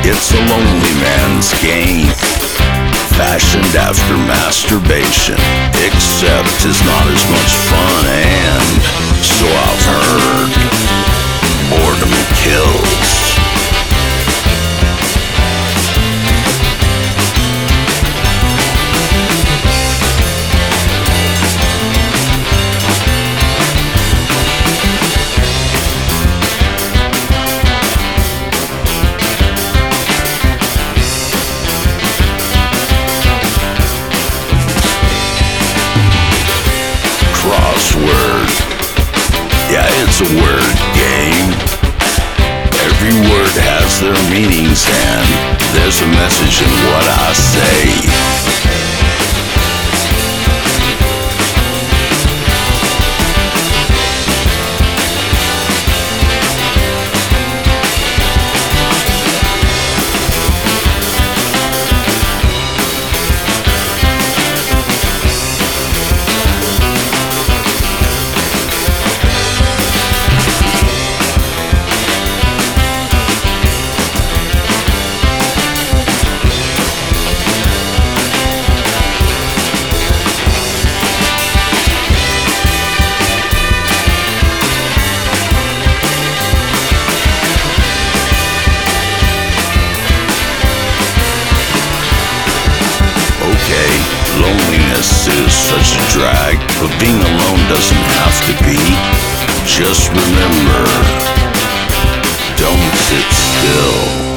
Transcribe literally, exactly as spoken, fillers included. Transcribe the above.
It's a lonely man's game, fashioned after masturbation, except it's not as much fun, and so I've heard, boredom kills. Crossword, yeah, it's a word game. Every word has their meanings, and there's a message in what I say. Loneliness is such a drag, but being alone doesn't have to be. Just remember, don't sit still.